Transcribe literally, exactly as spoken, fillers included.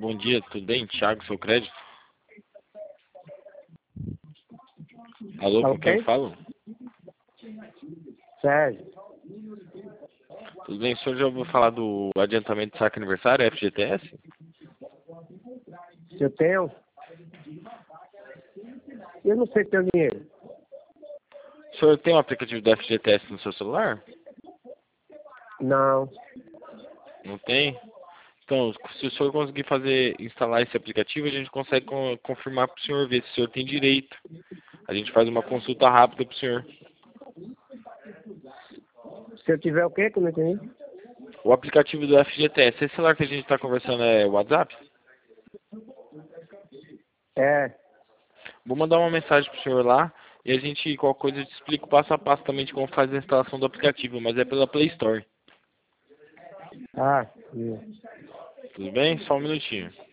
Bom dia, tudo bem? Thiago, seu crédito? Alô, com quem eu falo? Sérgio. Tudo bem? O senhor já ouviu falar do adiantamento de saque aniversário, F G T S? Se eu tenho? Eu não sei se tenho dinheiro. O senhor tem um aplicativo do F G T S no seu celular? Não. Não tem? Então, se o senhor conseguir fazer, instalar esse aplicativo, a gente consegue con confirmar para o senhor ver se o senhor tem direito. A gente faz uma consulta rápida para o senhor. Se eu tiver o quê que eu não entendi? O aplicativo do F G T S, esse celular que a gente está conversando é o WhatsApp? É. Vou mandar uma mensagem para o senhor lá e a gente, qualquer coisa, eu te explico passo a passo também de como faz a instalação do aplicativo, mas é pela Play Store. Ah, sim. Tudo bem? Só um minutinho.